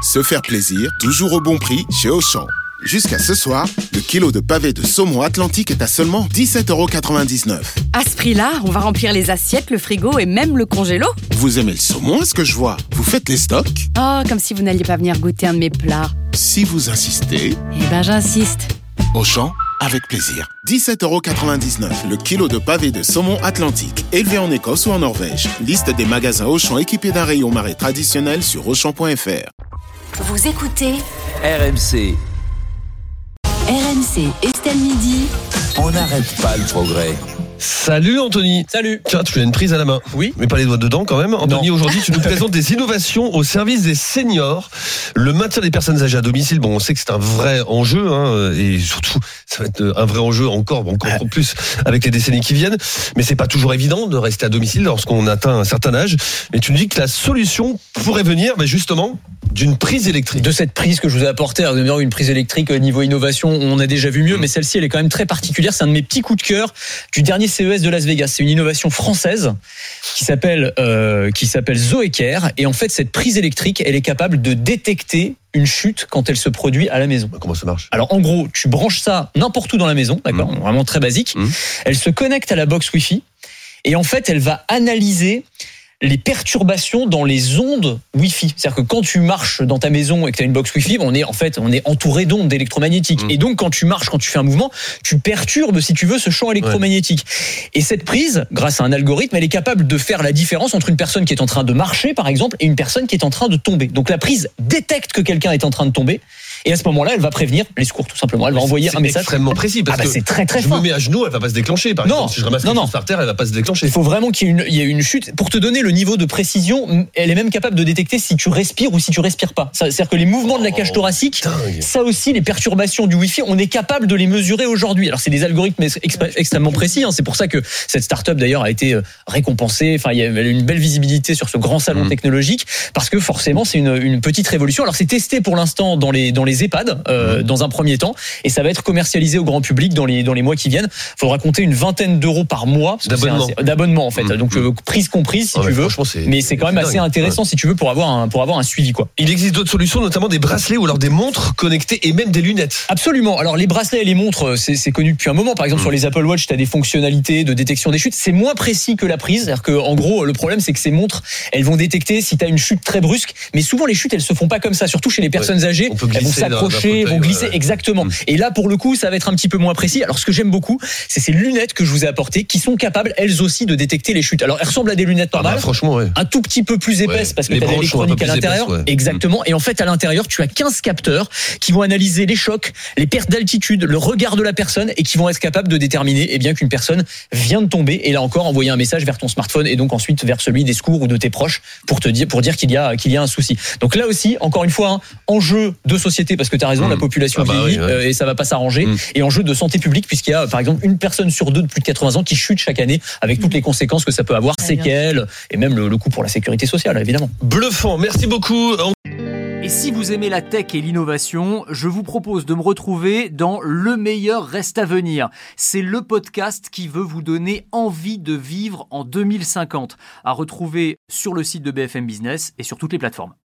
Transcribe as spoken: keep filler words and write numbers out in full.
Se faire plaisir, toujours au bon prix chez Auchan. Jusqu'à ce soir, le kilo de pavés de saumon Atlantique est à seulement dix-sept euros quatre-vingt-dix-neuf. À ce prix-là, on va remplir les assiettes, le frigo et même le congélo. Vous aimez le saumon, est-ce que je vois? Vous faites les stocks? Oh, comme si vous n'alliez pas venir goûter un de mes plats. Si vous insistez... Eh ben, j'insiste. Auchan, avec plaisir. dix-sept euros quatre-vingt-dix-neuf, le kilo de pavés de saumon Atlantique, élevé en Écosse ou en Norvège. Liste des magasins Auchan équipés d'un rayon marée traditionnel sur auchan point f r. Vous écoutez R M C. R M C, Estelle Midi. On n'arrête pas le progrès. Salut Anthony. Salut. Tiens, tu as une prise à la main. Oui. Mais pas les doigts dedans quand même. Anthony, Non. aujourd'hui, tu nous présentes des innovations au service des seniors. Le maintien des personnes âgées à domicile, bon, on sait que c'est un vrai enjeu, hein, et surtout, ça va être un vrai enjeu encore, encore plus avec les décennies qui viennent. Mais c'est pas toujours évident de rester à domicile lorsqu'on atteint un certain âge. Mais tu nous dis que la solution pourrait venir, mais justement, d'une prise électrique. De cette prise que je vous ai apportée, alors, une prise électrique niveau innovation, on a déjà vu mieux, mais celle-ci, elle est quand même très particulière. C'est un de mes petits coups de cœur du dernier C E S de Las Vegas. C'est une innovation française qui s'appelle euh, qui s'appelle Zoécare. Et en fait, cette prise électrique, elle est capable de détecter une chute quand elle se produit à la maison. Comment ça marche? Alors en gros, tu branches ça n'importe où dans la maison, d'accord, mmh. Vraiment très basique. Mmh. Elle se connecte à la box Wi-Fi et en fait, elle va analyser les perturbations dans les ondes Wi-Fi. C'est-à-dire que quand tu marches dans ta maison et que tu as une box Wi-Fi, on est en fait on est entouré d'ondes d'électromagnétiques. Mmh. Et donc quand tu marches, quand tu fais un mouvement, tu perturbes, si tu veux, ce champ électromagnétique. Ouais. Et cette prise, grâce à un algorithme, elle est capable de faire la différence entre une personne qui est en train de marcher, par exemple, et une personne qui est en train de tomber. Donc la prise détecte que quelqu'un est en train de tomber. Et à ce moment-là, elle va prévenir les secours, tout simplement. Elle va c'est, envoyer c'est un message. Extrêmement précis. Parce ah bah que c'est très très je fort. me mets à genoux, elle va pas se déclencher. Par non, exemple, si je ramasse non, quelque non. chose par terre, elle va pas se déclencher. Il faut vraiment qu'il y ait une, il y ait une chute. Pour te donner le niveau de précision, elle est même capable de détecter si tu respires ou si tu respires pas. C'est-à-dire que les mouvements de la cage thoracique, oh, ça aussi, les perturbations du Wi-Fi, on est capable de les mesurer aujourd'hui. Alors c'est des algorithmes exp- extrêmement précis. Hein. C'est pour ça que cette start-up d'ailleurs a été récompensée. Enfin, il y a une belle visibilité sur ce grand salon mmh. technologique parce que forcément, c'est une, une petite révolution. Alors c'est testé pour l'instant dans les dans les EHPAD euh, mmh. dans un premier temps. Et ça va être commercialisé au grand public dans les dans les mois qui viennent. Il faudra compter une vingtaine d'euros par mois d'abonnement, un, d'abonnement en fait. Mmh. Donc euh, prise comprise si oh, tu veux. C'est, mais c'est quand même assez intéressant ouais. si tu veux pour avoir un pour avoir un suivi quoi. Il existe d'autres solutions, notamment des bracelets ou alors des montres connectées et même des lunettes. Absolument. Alors les bracelets et les montres, c'est, c'est connu depuis un moment. Par exemple mmh. sur les Apple Watch, tu as des fonctionnalités de détection des chutes. C'est moins précis que la prise. C'est-à-dire que en gros, le problème c'est que ces montres, elles vont détecter si tu as une chute très brusque. Mais souvent les chutes, elles se font pas comme ça. Surtout chez les personnes ouais. âgées, elles vont s'accrocher, vont glisser. Ouais. Exactement. Mmh. Et là, pour le coup, ça va être un petit peu moins précis. Alors, ce que j'aime beaucoup, c'est ces lunettes que je vous ai apportées, qui sont capables, elles aussi, de détecter les chutes. Alors, elles ressemblent à des lunettes normales. Ah bah, franchement, ouais. Un tout petit peu plus épaisses, ouais. parce que tu as l'électronique à l'intérieur. Épaisses, ouais. Exactement. Et en fait, à l'intérieur, tu as quinze capteurs qui vont analyser les chocs, les pertes d'altitude, le regard de la personne et qui vont être capables de déterminer, eh bien, qu'une personne vient de tomber et là encore, envoyer un message vers ton smartphone et donc ensuite vers celui des secours ou de tes proches pour te dire, pour dire qu'il y a, qu'il y a un souci. Donc là aussi, encore une fois, hein, enjeu de société, parce que tu as raison, mmh. la population ah bah vieillit oui, ouais. euh, et ça va pas s'arranger. Mmh. Et enjeu de santé publique, puisqu'il y a, par exemple, une personne sur deux de plus de quatre-vingts ans qui chute chaque année avec toutes les conséquences que ça peut avoir, séquelles et même le, le coût pour la sécurité sociale, évidemment. Bluffant, merci beaucoup. Et si vous aimez la tech et l'innovation, je vous propose de me retrouver dans Le meilleur reste à venir. C'est le podcast qui veut vous donner envie de vivre en deux mille cinquante. À retrouver sur le site de B F M Business et sur toutes les plateformes.